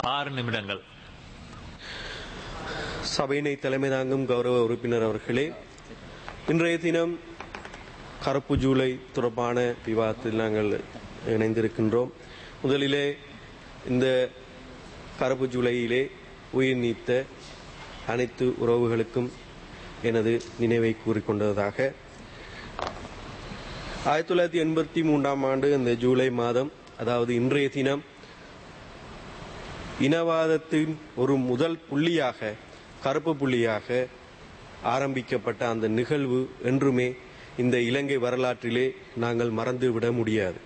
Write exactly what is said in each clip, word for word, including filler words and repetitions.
ஆறு நிமிடங்கள். சபையினை தலைமை தாங்கும் கௌரவ உறுப்பினர் அவர்களே, இன்றைய தினம் கருப்பு ஜூலை தொடர்பான விவாதத்தில் நாங்கள் இணைந்திருக்கின்றோம். முதலிலே இந்த கருப்பு ஜூலையிலே உயிர் நீத்த அனைத்து உறவுகளுக்கும் எனது நினைவை கூறிக்கொண்டதாக, ஆயிரத்தி தொள்ளாயிரத்தி எண்பத்தி மூன்றாம் ஆண்டு இந்த ஜூலை மாதம், அதாவது இன்றைய தினம், இனவாதத்தின் ஒரு முதல் புள்ளியாக, கருப்பு புள்ளியாக ஆரம்பிக்கப்பட்ட அந்த நிகழ்வு என்றுமே இந்த இலங்கை வரலாற்றிலே நாங்கள் மறந்துவிட முடியாது.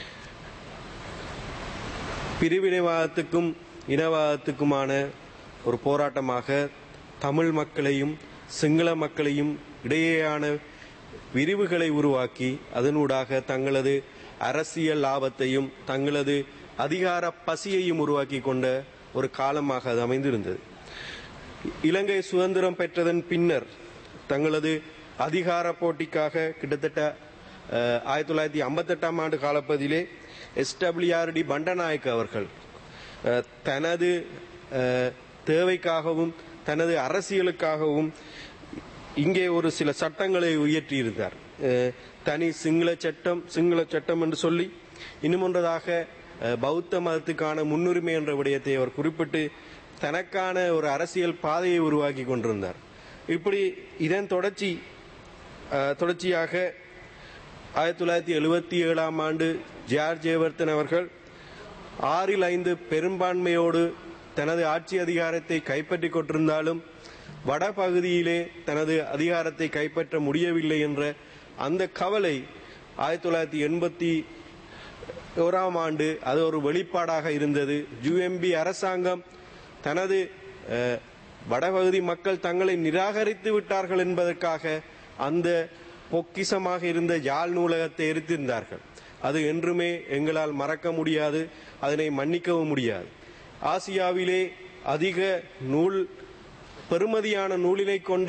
பிரிவினைவாதத்துக்கும் இனவாதத்துக்குமான ஒரு போராட்டமாக தமிழ் மக்களையும் சிங்கள மக்களையும் இடையேயான விரிவுகளை உருவாக்கி அதனூடாக தங்களது அரசியல் லாபத்தையும் தங்களது அதிகார பசியையும் உருவாக்கி கொண்ட ஒரு காலமாக அது அமைந்திருந்தது. இலங்கை சுதந்திரம் பெற்றதன் பின்னர் தங்களது அதிகார போட்டிக்காக கிட்டத்தட்ட ஆயிரத்தி தொள்ளாயிரத்தி ஐம்பத்தி எட்டாம் ஆண்டு காலப்பகுதியிலே S W R D Bandaranaike அவர்கள் தனது தேவைக்காகவும் தனது அரசியலுக்காகவும் இங்கே ஒரு சில சட்டங்களை உயர்த்தியிருந்தார். தனி சிங்கள சட்டம் சிங்கள சட்டம் என்று சொல்லி, இன்னும் ஒன்றதாக பௌத்த மதத்துக்கான முன்னுரிமை என்ற விடயத்தை அவர் குறிப்பிட்டு தனக்கான ஒரு அரசியல் பாதையை உருவாக்கி கொண்டிருந்தார். இப்படி இதன் தொடர்ச்சி தொடர்ச்சியாக ஆயிரத்தி தொள்ளாயிரத்தி எழுபத்தி ஏழாம் ஆண்டு ஜார்ஜ் ஜெயவர்தன் அவர்கள் ஆறில் ஐந்து பெரும்பான்மையோடு தனது ஆட்சி அதிகாரத்தை கைப்பற்றிக் கொண்டிருந்தாலும் வடபகுதியிலே தனது அதிகாரத்தை கைப்பற்ற முடியவில்லை என்ற அந்த கவலை ஆயிரத்தி தொள்ளாயிரத்தி எண்பத்தி ஓராம் ஆண்டு அது ஒரு வெளிப்பாடாக இருந்தது. யூஎம்பி அரசாங்கம் தனது வடபகுதி மக்கள் தங்களை நிராகரித்து விட்டார்கள் என்பதற்காக அந்த பொக்கிசமாக இருந்த யாழ் நூலகத்தை எரித்திருந்தார்கள். அது என்றுமே எங்களால் மறக்க முடியாது, அதனை மன்னிக்கவும் முடியாது. ஆசியாவிலே அதிக நூல் பெறுமதியான நூலினை கொண்ட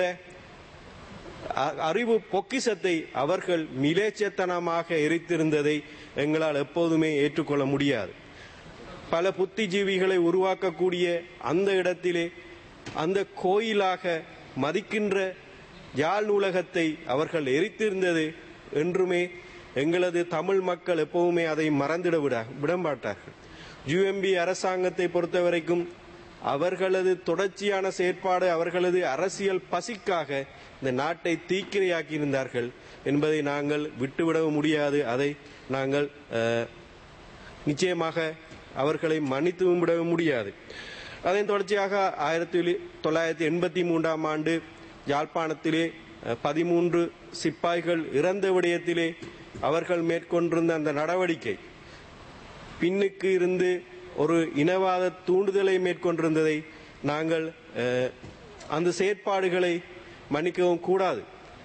அறிவு பொக்கிசத்தை அவர்கள் மிலேச்சத்தனமாக எரித்திருந்ததை எங்களால் எப்போதுமே ஏற்றுக்கொள்ள முடியாது. பல புத்திஜீவிகளை உருவாக்கக்கூடிய அந்த இடத்திலே அந்த கோயிலாக மதிக்கின்ற யாழ் நூலகத்தை அவர்கள் எரித்திருந்தது என்றுமே எங்களது தமிழ் மக்கள் எப்பவுமே அதை மறந்திட விட விடமாட்டார்கள். யூஎம்பி அரசாங்கத்தை பொறுத்தவரைக்கும் அவர்களது தொடர்ச்சியான செயற்பாடு, அவர்களது அரசியல் பசிக்காக இந்த நாட்டை தீக்கிரையாக்கி இருந்தார்கள் என்பதை நாங்கள் விட்டுவிட முடியாது. அதை நாங்கள் நிச்சயமாக அவர்களை மன்னித்துவும் விட முடியாது. அதன் தொடர்ச்சியாக ஆயிரத்தி தொள்ளாயிரத்தி எண்பத்தி மூன்றாம் ஆண்டு யாழ்ப்பாணத்திலே பதிமூன்று சிப்பாய்கள் இறந்த விடயத்திலே அவர்கள் மேற்கொண்டிருந்த அந்த நடவடிக்கை பின்னுக்கு இருந்து ஒரு இனவாத தூண்டுதலை மேற்கொண்டிருந்ததை நாங்கள் அந்த செயற்பாடுகளை மன்னிக்கவும் கூடாது.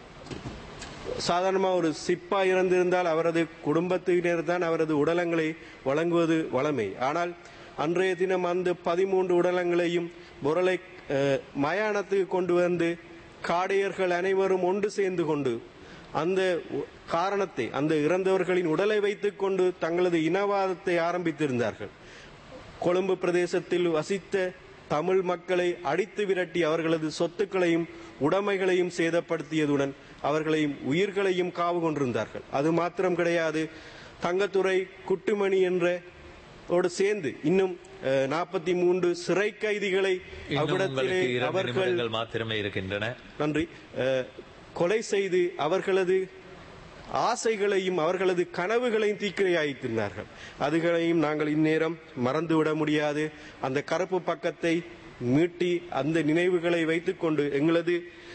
சாதாரணமாக ஒரு சிப்பாய் இறந்திருந்தால் அவரது குடும்பத்தினர் தான் அவரது உடலங்களை வழங்குவது வழமை. ஆனால் அன்றைய தினம் அந்த பதிமூன்று உடலங்களையும் பொருளை மயானத்துக்கு கொண்டு வந்து காடையர்கள் அனைவரும் ஒன்று சேர்ந்து கொண்டு அந்த காரணத்தை, அந்த இறந்தவர்களின் உடலை வைத்துக் கொண்டு தங்களது இனவாதத்தை ஆரம்பித்திருந்தார்கள். கொழும்பு பிரதேசத்தில் வசித்த தமிழ் மக்களை அடித்து விரட்டி அவர்களது சொத்துக்களையும் உடைமைகளையும் சேதப்படுத்தியதுடன் அவர்களையும் உயிர்களையும் காவு கொண்டிருந்தார்கள். அது மாத்திரம் கிடையாது, தங்கத்துறை குட்டுமணி என்ற சேர்ந்து இன்னும் நாற்பத்தி மூன்று சிறை கைதிகளை அவ்விடத்திலே அவர்கள் மாத்திரமே இருக்கின்றன நன்றி கொலை செய்து அவர்களது ஆசைகளையும் அவர்களது கனவுகளையும் தீக்கிரையாய்த்திருந்தார்கள். அதுகளையும் நாங்கள் இந்நேரம் மறந்துவிட முடியாது. அந்த கருப்பு பக்கத்தை மீட்டி அந்த நினைவுகளை வைத்துக் கொண்டு எங்களது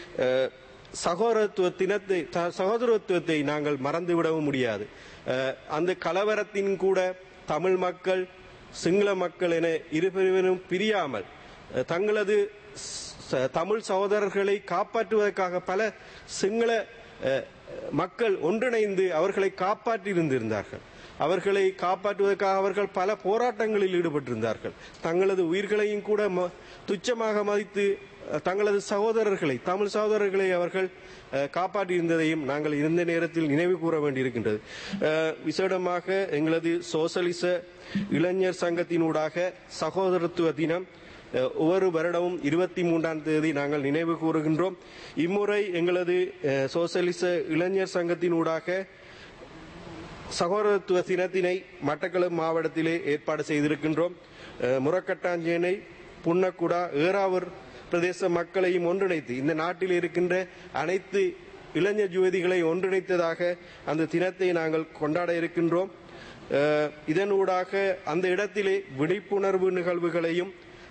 சகோதரத்துவ தினத்தை சகோதரத்துவத்தை நாங்கள் மறந்துவிடவும் முடியாது. அந்த கலவரத்தின் கூட தமிழ் மக்கள் சிங்கள மக்கள் என இருபிரிவினும் பிரியாமல் தங்களது தமிழ் சகோதரர்களை காப்பாற்றுவதற்காக பல சிங்கள மக்கள் ஒன்றிணைந்து அவர்களை காப்பாற்றி இருந்திருந்தார்கள். அவர்களை காப்பாற்றுவதற்காக அவர்கள் பல போராட்டங்களில் ஈடுபட்டிருந்தார்கள். தங்களது உயிர்களையும் கூட துச்சமாக மதித்து தங்களது சகோதரர்களை தமிழ் சகோதரர்களை அவர்கள் காப்பாற்றியிருந்ததையும் நாங்கள் இந்த நேரத்தில் நினைவு கூற வேண்டியிருக்கின்றது. விசேடமாக எங்களது சோசலிச இளைஞர் சங்கத்தினூடாக சகோதரத்துவ தினம் ஒவ்வொரு வருடமும் இருபத்தி மூன்றாம் தேதி நாங்கள் நினைவு கூறுகின்றோம். இம்முறை எங்களது சோசலிச இளைஞர் சங்கத்தினூடாக சகோதரத்துவ தினத்தினை மட்டக்களப்பு மாவட்டத்திலே ஏற்பாடு செய்திருக்கின்றோம். முரக்கட்டாஞ்சேனை, புன்னக்குடா, ஏறாவூர் பிரதேச மக்களையும் ஒன்றிணைத்து இந்த நாட்டில் இருக்கின்ற அனைத்து இளைஞர் யுவதிகளை ஒன்றிணைத்ததாக அந்த தினத்தை நாங்கள் கொண்டாட இருக்கின்றோம். இதனூடாக அந்த இடத்திலே விழிப்புணர்வு நிகழ்வுகளையும்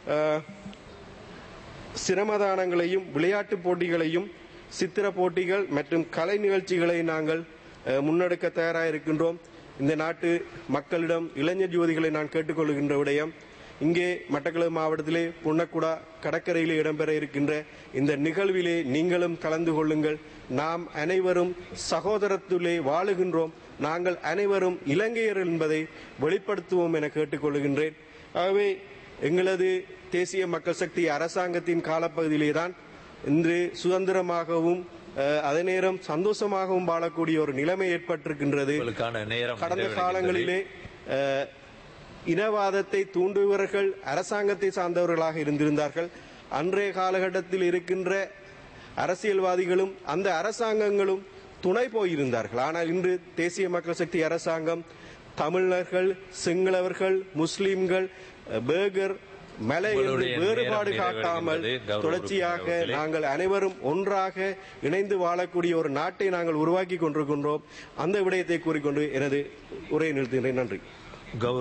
சிரமதானங்களையும் விளையாட்டு போட்டிகளையும் சித்திர போட்டிகள் மற்றும் கலை நிகழ்ச்சிகளை நாங்கள் முன்னெடுக்க தயாராக இருக்கின்றோம். இந்த நாட்டு மக்களிடம் இளைஞர் யுவதிகளை நான் கேட்டுக்கொள்கின்ற விடயம், இங்கே மட்டக்களப்பு மாவட்டத்திலே புன்னக்குடா கடற்கரையிலே இடம்பெற இருக்கின்ற இந்த நிகழ்விலே நீங்களும் கலந்து கொள்ளுங்கள். நாம் அனைவரும் சகோதரத்திலே வாழுகின்றோம், நாங்கள் அனைவரும் இலங்கையர் என்பதை வெளிப்படுத்துவோம் என கேட்டுக்கொள்கின்றேன். ஆகவே எங்களது தேசிய மக்கள் சக்தி அரசாங்கத்தின் காலப்பகுதியிலேதான் இன்று சுதந்திரமாகவும் அதே நேரம் சந்தோஷமாகவும் வாழக்கூடிய ஒரு நிலைமை ஏற்பட்டிருக்கின்றது. கடந்த காலங்களிலே இனவாதத்தை தூண்டுபவர்கள் அரசாங்கத்தை சார்ந்தவர்களாக இருந்திருந்தார்கள். அன்றைய காலகட்டத்தில் இருக்கின்ற அரசியல்வாதிகளும் அந்த அரசாங்கங்களும் துணை போயிருந்தார்கள். ஆனால் இன்று தேசிய மக்கள் சக்தி அரசாங்கம் தமிழர்கள், சிங்களவர்கள், முஸ்லிம்கள், பேகர், மலை என்று வேறுபாடு காட்டாமல் தொடர்ச்சியாக நாங்கள் அனைவரும் ஒன்றாக இணைந்து வாழக்கூடிய ஒரு நாட்டை நாங்கள் உருவாக்கி கொண்டிருக்கின்றோம். அந்த விடயத்தை கூறிக்கொண்டு எனது உரையை நிறுத்துகிறேன். நன்றி.